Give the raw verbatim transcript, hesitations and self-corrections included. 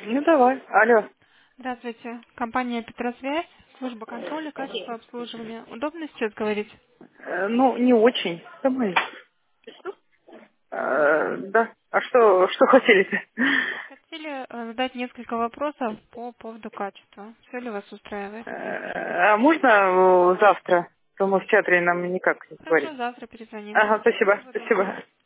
Ну давай. Алло. Здравствуйте. Компания «Петросвязь», служба контроля, качества обслуживания. Удобно сейчас говорить? Э, ну, не очень. Домой. Э, да. А что, что хотели-то? Хотели э, задать несколько вопросов по поводу качества. Все ли вас устраивает? Э, А можно э, завтра? Потому что в театре нам никак не Хорошо, говорит. завтра перезвоним. Ага, спасибо, Всего доброго. спасибо.